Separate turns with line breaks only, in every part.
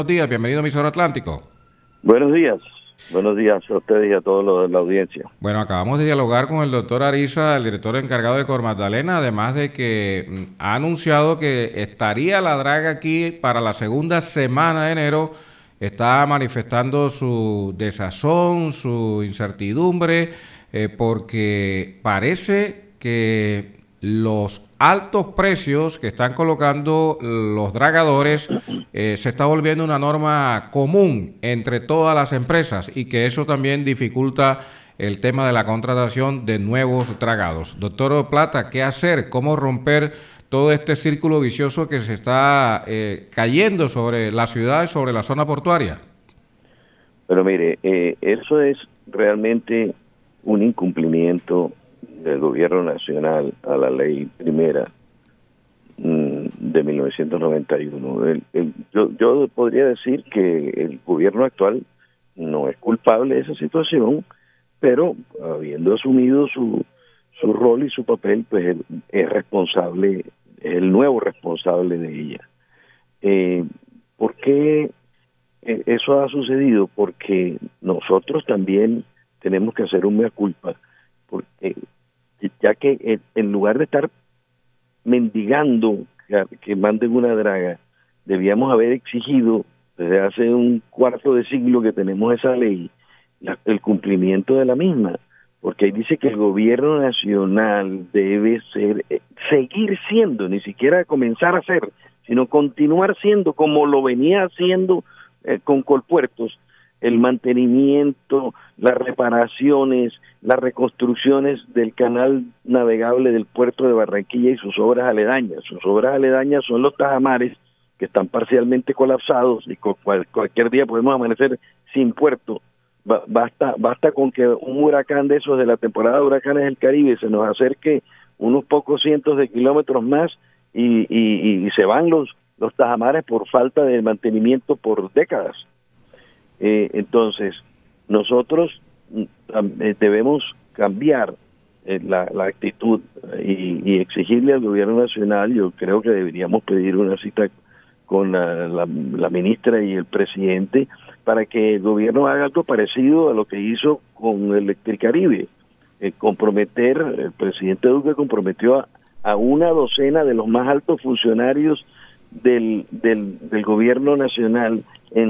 Buenos días, bienvenido a Emisor Atlántico.
Buenos días a ustedes y a todos los de la audiencia.
Bueno, acabamos de dialogar con el doctor Ariza, el director encargado de Cor Magdalena, además de que ha anunciado que estaría la draga aquí para la segunda semana de enero. Está manifestando su desazón, su incertidumbre, porque parece que los altos precios que están colocando los dragadores se está volviendo una norma común entre todas las empresas y que eso también dificulta el tema de la contratación de nuevos dragados. Doctor Plata, ¿qué hacer? ¿Cómo romper todo este círculo vicioso que se está cayendo sobre la ciudad y sobre la zona portuaria?
Pero mire, eso es realmente un incumplimiento del gobierno nacional a la ley primera de 1991. Yo podría decir que el gobierno actual no es culpable de esa situación, pero habiendo asumido su rol y su papel, pues él es responsable, es el nuevo responsable de ella. ¿Por qué eso ha sucedido? Porque nosotros también tenemos que hacer un mea culpa, porque ya que en lugar de estar mendigando que manden una draga, debíamos haber exigido desde hace un cuarto de siglo que tenemos esa ley, el cumplimiento de la misma, porque ahí dice que el gobierno nacional debe seguir siendo, ni siquiera comenzar a ser, sino continuar siendo como lo venía haciendo con Colpuertos, el mantenimiento, las reparaciones, las reconstrucciones del canal navegable del puerto de Barranquilla y sus obras aledañas. Sus obras aledañas son los tajamares, que están parcialmente colapsados y cualquier día podemos amanecer sin puerto. Basta con que un huracán de esos de la temporada de huracanes del Caribe se nos acerque unos pocos cientos de kilómetros más y se van los tajamares por falta de mantenimiento por décadas. Entonces, nosotros debemos cambiar la actitud y exigirle al gobierno nacional. Yo creo que deberíamos pedir una cita con la ministra y el presidente para que el gobierno haga algo parecido a lo que hizo con Electricaribe. El presidente Duque comprometió a una docena de los más altos funcionarios del gobierno nacional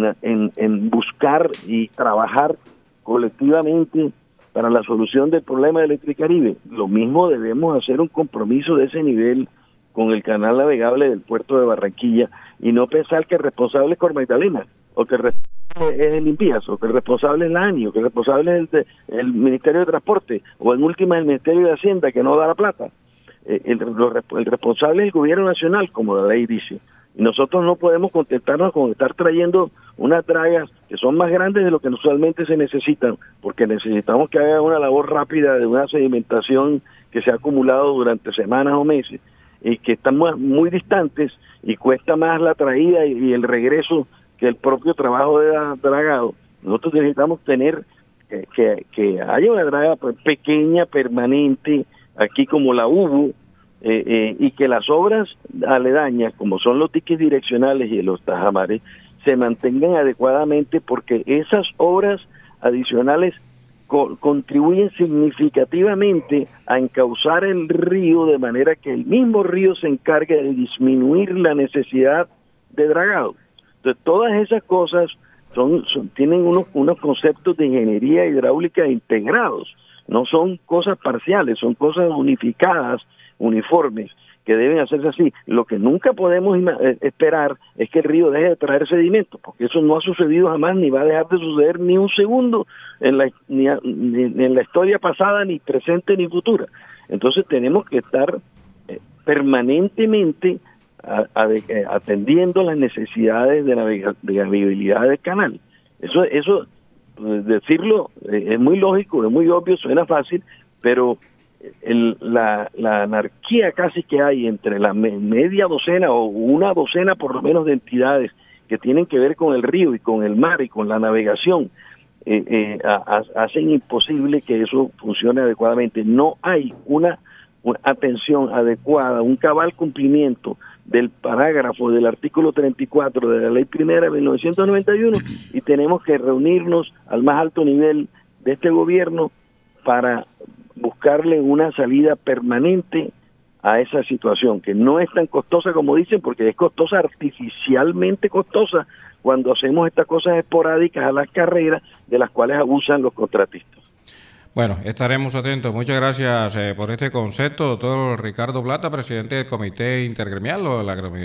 en buscar y trabajar colectivamente para la solución del problema de Electricaribe. Lo mismo debemos hacer, un compromiso de ese nivel con el canal navegable del puerto de Barranquilla, y no pensar que el responsable es Cor Magdalena, o que el responsable es el INVIAS, o que el responsable es la ANI, o que el responsable es el Ministerio de Transporte, o en última el Ministerio de Hacienda, que no da la plata. El responsable es el gobierno nacional, como la ley dice. Y nosotros no podemos contentarnos con estar trayendo unas dragas que son más grandes de lo que usualmente se necesitan, porque necesitamos que haga una labor rápida de una sedimentación que se ha acumulado durante semanas o meses, y que están muy distantes y cuesta más la traída y el regreso que el propio trabajo de dragado. Nosotros necesitamos tener que haya una draga pequeña, permanente, aquí como la hubo, y que las obras aledañas, como son los diques direccionales y los tajamares, se mantengan adecuadamente, porque esas obras adicionales contribuyen significativamente a encauzar el río, de manera que el mismo río se encargue de disminuir la necesidad de dragado. Entonces, todas esas cosas tienen unos conceptos de ingeniería hidráulica integrados, no son cosas parciales, son cosas unificadas, uniformes, que deben hacerse así. Lo que nunca podemos esperar es que el río deje de traer sedimentos, porque eso no ha sucedido jamás, ni va a dejar de suceder ni un segundo ni en la historia pasada, ni presente, ni futura. Entonces tenemos que estar permanentemente atendiendo las necesidades de navegabilidad del canal. Eso decirlo es muy lógico, es muy obvio, suena fácil, pero la anarquía casi que hay entre la media docena o una docena por lo menos de entidades que tienen que ver con el río y con el mar y con la navegación, hacen imposible que eso funcione adecuadamente. No hay una atención adecuada, un cabal cumplimiento del parágrafo del artículo 34 de la Ley Primera de 1991 y tenemos que reunirnos al más alto nivel de este gobierno para buscarle una salida permanente a esa situación, que no es tan costosa como dicen, porque es costosa, artificialmente costosa, cuando hacemos estas cosas esporádicas a las carreras de las cuales abusan los contratistas.
Bueno, estaremos atentos. Muchas gracias por este concepto, doctor Ricardo Plata, presidente del Comité Intergremial o de la